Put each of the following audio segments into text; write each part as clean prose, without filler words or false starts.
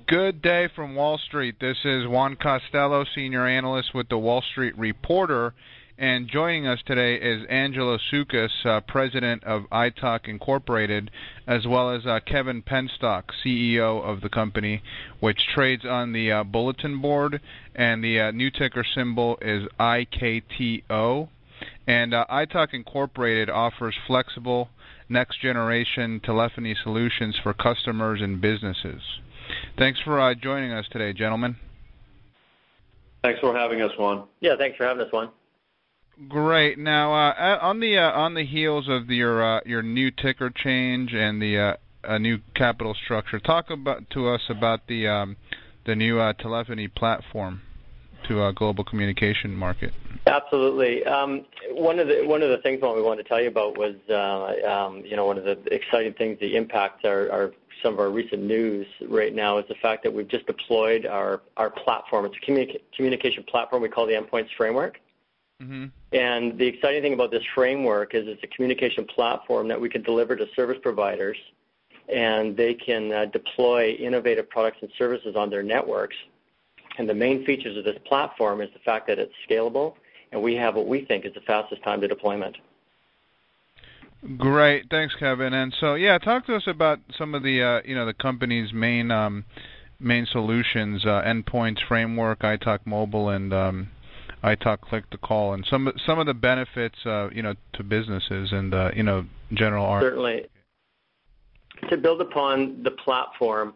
Good day from Wall Street. This is Juan Costello, Senior Analyst with the Wall Street Reporter, and joining us today is Angelo Tsoukas, President of iTalk Incorporated, as well as Kevin Penstock, CEO of the company, which trades on the bulletin board, and the new ticker symbol is IKTO. And iTalk Incorporated offers flexible, next-generation telephony solutions for customers and businesses. Thanks for joining us today, gentlemen. Thanks for having us, Juan. Yeah, thanks for having us, Juan. Great. Now, on the heels of your new ticker change and the new capital structure, talk to us about the new telephony platform to a global communication market. Absolutely. One of the things what we wanted to tell you about was one of the exciting things, the impact are some of our recent news right now is the fact that we've just deployed our platform. It's a communication platform we call the Endpoints Framework. Mm-hmm. And the exciting thing about this framework is it's a communication platform that we can deliver to service providers, and they can deploy innovative products and services on their networks. And the main features of this platform is the fact that it's scalable, and we have what we think is the fastest time to deployment. Great, thanks, Kevin. And so, talk to us about some of the the company's main solutions: Endpoints Framework, iTalk Mobile, and iTalk Click to Call, and some of the benefits to businesses and general. Certainly, to build upon the platform.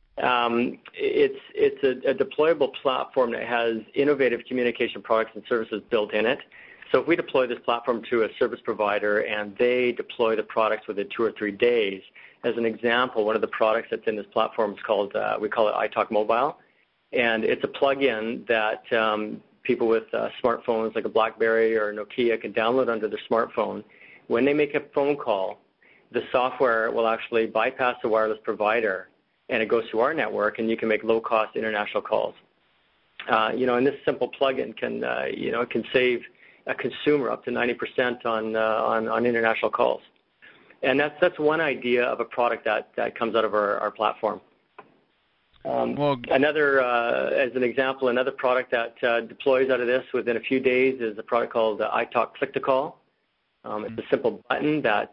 It's a deployable platform that has innovative communication products and services built in it. So if we deploy this platform to a service provider and they deploy the products within 2 or 3 days, as an example, one of the products that's in this platform is called, we call it iTalk Mobile, and it's a plug-in that people with smartphones like a BlackBerry or a Nokia can download onto their smartphone. When they make a phone call, the software will actually bypass the wireless provider, and it goes to our network, and you can make low-cost international calls. And this simple plug-in can save a consumer up to 90% on international calls. And that's one idea of a product that comes out of our platform. Another, as an example, another product that deploys out of this within a few days is a product called iTalk Click to Call. It's a simple button that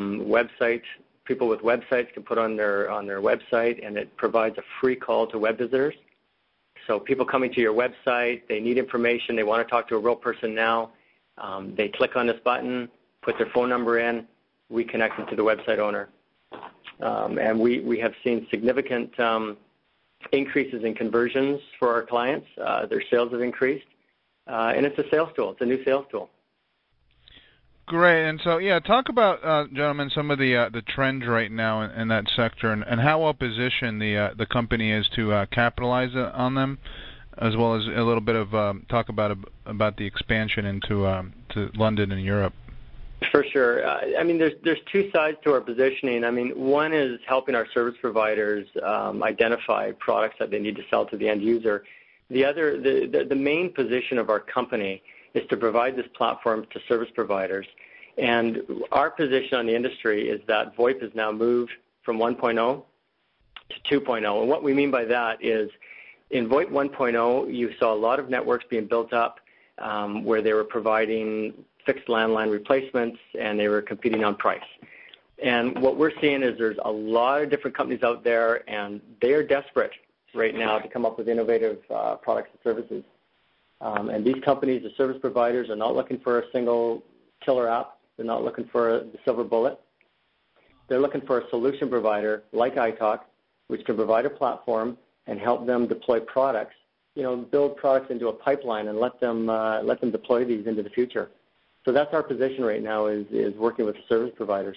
people with websites can put on their website, and it provides a free call to web visitors. So people coming to your website, they need information, they want to talk to a real person now. They click on this button, put their phone number in, we connect them to the website owner. And we have seen significant increases in conversions for our clients. Their sales have increased. And it's a sales tool. It's a new sales tool. Great. And so, talk about, gentlemen, some of the trends right now in that sector and how well positioned the company is to capitalize on them, as well as a little bit of talk about the expansion into to London and Europe. For sure. There's two sides to our positioning. One is helping our service providers identify products that they need to sell to the end user. The other, the main position of our company is to provide this platform to service providers. And our position on the industry is that VoIP has now moved from 1.0 to 2.0. And what we mean by that is in VoIP 1.0, you saw a lot of networks being built up where they were providing fixed landline replacements and they were competing on price. And what we're seeing is there's a lot of different companies out there, and they are desperate right now to come up with innovative products and services. And these companies, the service providers, are not looking for a single killer app. They're not looking for the silver bullet. They're looking for a solution provider like iTalk, which can provide a platform and help them deploy products, build products into a pipeline and let them deploy these into the future. So that's our position right now is working with the service providers.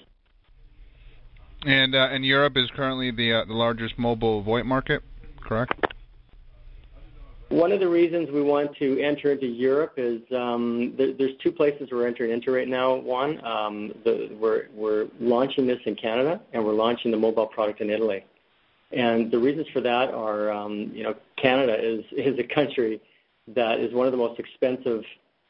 And Europe is currently the largest mobile VoIP market, correct? One of the reasons we want to enter into Europe is there's two places we're entering into right now. One, we're launching this in Canada, and we're launching the mobile product in Italy. And the reasons for that are, Canada is a country that is one of the most expensive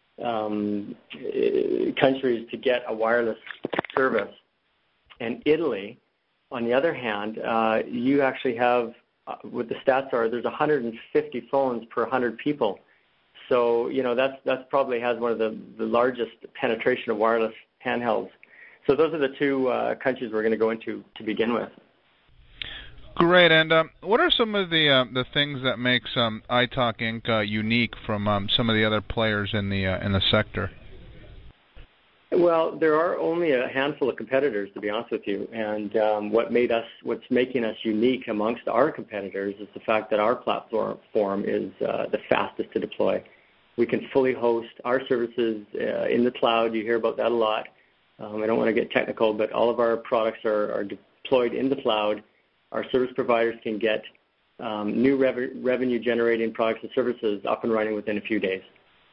countries to get a wireless service. And Italy, on the other hand, you actually have what the stats are, there's 150 phones per 100 people. So, that's probably has one of the largest penetration of wireless handhelds. So those are the two countries we're going to go into to begin with. Great. And what are some of the things that makes iTalk Inc. Unique from some of the other players in the sector? Well, there are only a handful of competitors, to be honest with you, and what's making us unique amongst our competitors is the fact that our platform is the fastest to deploy. We can fully host our services in the cloud. You hear about that a lot. I don't want to get technical, but all of our products are deployed in the cloud. Our service providers can get new revenue-generating products and services up and running within a few days.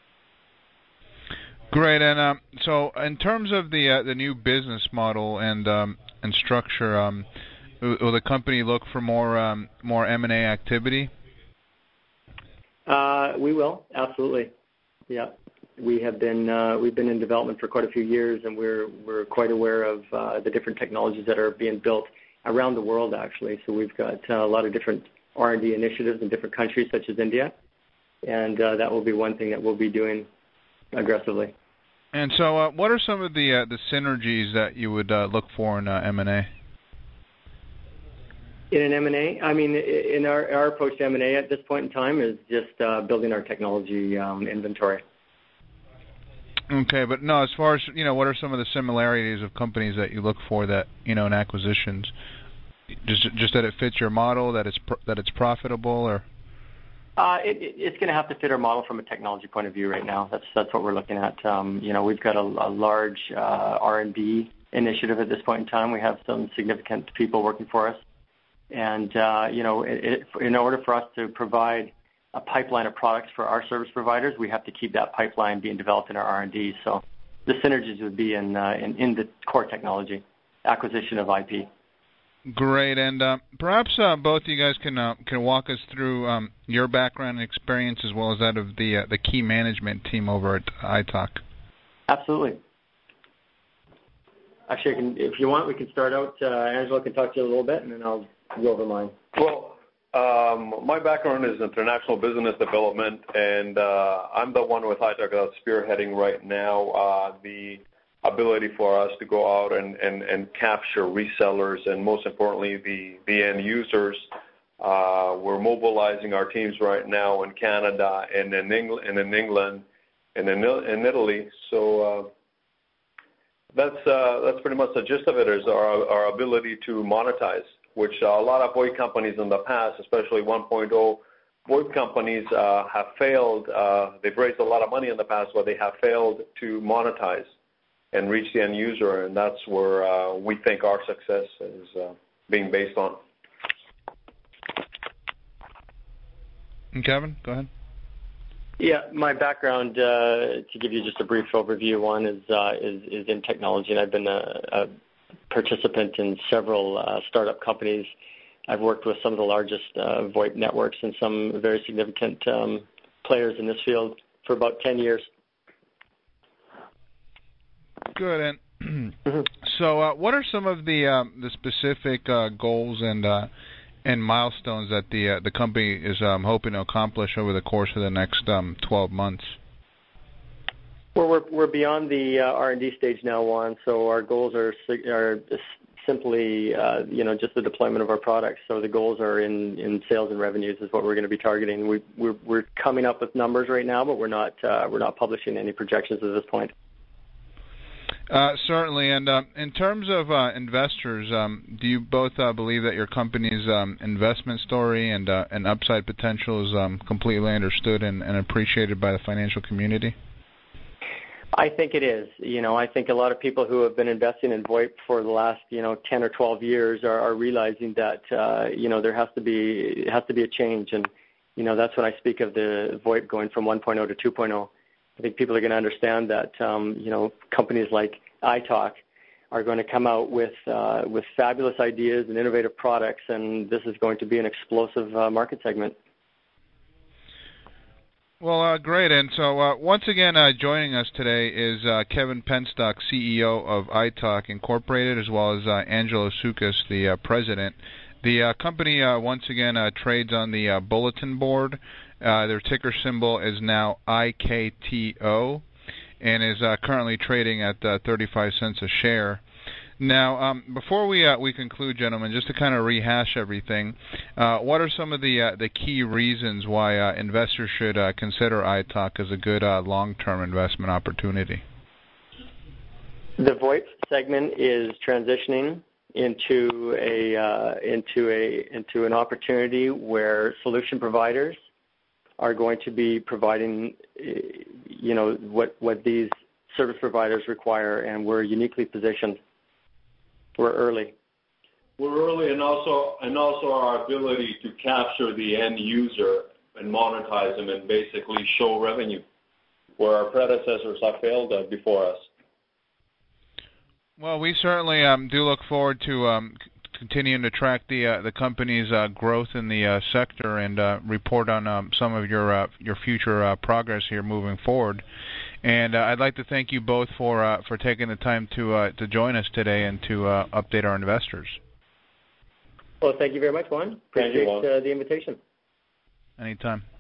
Great. And so, in terms of the new business model and structure, will the company look for more M&A activity? We will, absolutely. Yeah, we've been in development for quite a few years, and we're quite aware of the different technologies that are being built around the world, actually. So we've got a lot of different R&D initiatives in different countries, such as India, and that will be one thing that we'll be doing aggressively. And so, what are some of the synergies that you would look for in M&A? In an M&A, I mean, in our approach to M&A at this point in time is just building our technology inventory. Okay, but no, as far as what are some of the similarities of companies that you look for that in acquisitions? Just that it fits your model, that it's profitable, or? It's going to have to fit our model from a technology point of view right now. That's what we're looking at. We've got a large R&D initiative at this point in time. We have some significant people working for us. And, in order for us to provide a pipeline of products for our service providers, we have to keep that pipeline being developed in our R&D. So the synergies would be in the core technology, acquisition of IP. Great, and perhaps both of you guys can walk us through your background and experience as well as that of the key management team over at iTalk. Absolutely. Actually, if you want, we can start out. Angelo can talk to you a little bit, and then I'll go over mine. Well, my background is international business development, and I'm the one with iTalk that's spearheading right now the ability for us to go out and capture resellers and, most importantly, the end users. We're mobilizing our teams right now in Canada and in England and in Italy. So that's pretty much the gist of it, is our ability to monetize, which a lot of VoIP companies in the past, especially 1.0 VoIP companies, have failed. They've raised a lot of money in the past, but they have failed to monetize and reach the end user, and that's where we think our success is being based on. And Kevin, go ahead. Yeah, my background, to give you just a brief overview, one is in technology, and I've been a participant in several startup companies. I've worked with some of the largest VoIP networks and some very significant players in this field for about 10 years. Good. And so, what are some of the specific goals and milestones that the company is hoping to accomplish over the course of the next 12 months? Well, we're beyond the R&D stage now, Juan. So our goals are simply just the deployment of our products. So the goals are in sales and revenues is what we're going to be targeting. We're coming up with numbers right now, but we're not publishing any projections at this point. Certainly, and in terms of investors, do you both believe that your company's investment story and upside potential is completely understood and appreciated by the financial community? I think it is. I think a lot of people who have been investing in VoIP for the last 10 or 12 years are realizing that there has to be a change, and that's when I speak of the VoIP going from 1.0 to 2.0. I think people are going to understand that companies like iTalk are going to come out with fabulous ideas and innovative products, and this is going to be an explosive market segment. Well, great. And so once again, joining us today is Kevin Penstock, CEO of iTalk Incorporated, as well as Angelo Tsoukas, the president. The company, once again, trades on the bulletin board. Their ticker symbol is now IKTO and is currently trading at 35 cents a share. Now, before we conclude, gentlemen, just to kind of rehash everything, what are some of the key reasons why investors should consider ITOC as a good long-term investment opportunity? The VoIP segment is transitioning into an opportunity where solution providers are going to be providing, what these service providers require, and we're uniquely positioned. We're early. We're early, and also our ability to capture the end user and monetize them and basically show revenue, where our predecessors have failed before us. Well, we certainly do look forward to continuing to track the company's growth in the sector and report on some of your future progress here moving forward. And I'd like to thank you both for taking the time to join us today and to update our investors. Well, thank you very much, Juan. Appreciate the invitation. Anytime.